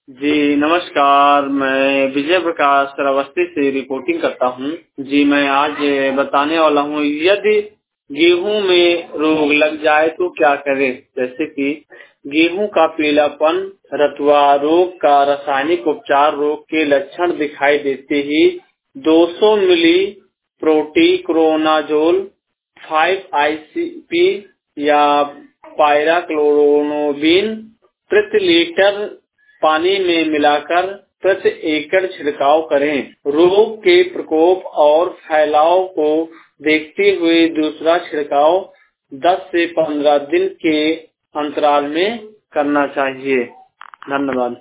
जी नमस्कार, मैं विजय प्रकाश श्रावस्ती से रिपोर्टिंग करता हूँ। जी मैं आज बताने वाला हूँ, यदि गेहूं में रोग लग जाए तो क्या करें। जैसे कि गेहूं का पीलापन, रतुआ रोग का रासायनिक उपचार। रोग के लक्षण दिखाई देते ही 200 मिली प्रोटीक्रोनाजोल 5 ICP या पायराक्लोरोनोबिन प्रति लीटर पानी में मिलाकर प्रति एकड़ छिड़काव करें। रोग के प्रकोप और फैलाव को देखते हुए दूसरा छिड़काव 10 से 15 दिन के अंतराल में करना चाहिए। धन्यवाद।